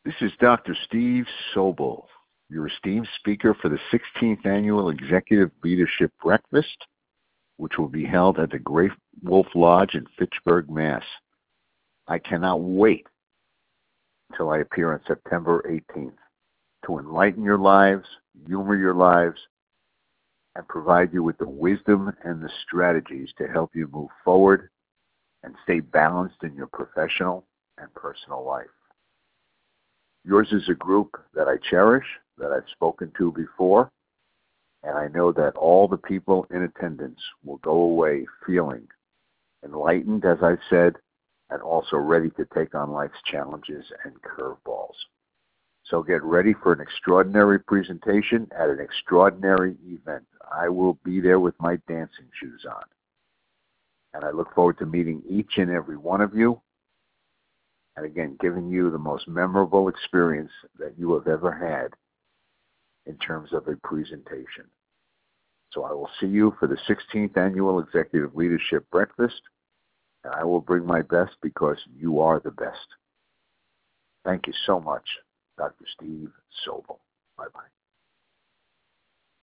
This is Dr. Steve Sobel, your esteemed speaker for the 16th Annual Executive Leadership Breakfast, which will be held at the Great Wolf Lodge in Fitchburg, Mass. I cannot wait until I appear on September 18th to enlighten your lives, humor your lives, and provide you with the wisdom and the strategies to help you move forward and stay balanced in your professional and personal life. Yours is a group that I cherish, that I've spoken to before, and I know that all the people in attendance will go away feeling enlightened, as I've said, and also ready to take on life's challenges and curveballs. So get ready for an extraordinary presentation at an extraordinary event. I will be there with my dancing shoes on. And I look forward to meeting each and every one of you, and again, giving you the most memorable experience that you have ever had in terms of a presentation. So I will see you for the 16th Annual Executive Leadership Breakfast, and I will bring my best because you are the best. Thank you so much, Dr. Steve Sobel. Bye-bye.